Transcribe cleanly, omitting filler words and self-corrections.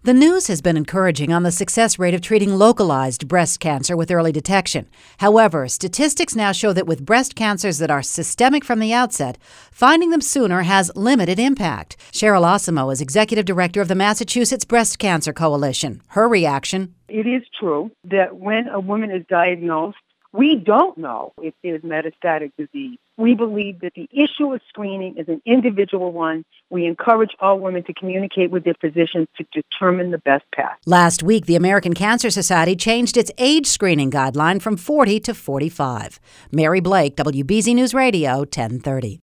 The news has been encouraging on the success rate of treating localized breast cancer with early detection. However, statistics now show that with breast cancers that are systemic from the outset, finding them sooner has limited impact. Cheryl Osimo is executive director of the Massachusetts Breast Cancer Coalition. Her reaction: it is true that when a woman is diagnosed, we don't know if there's metastatic disease. We believe that the issue of screening is an individual one. We encourage all women to communicate with their physicians to determine the best path. Last week, the American Cancer Society changed its age screening guideline from 40 to 45. Mary Blake, WBZ News Radio, 1030.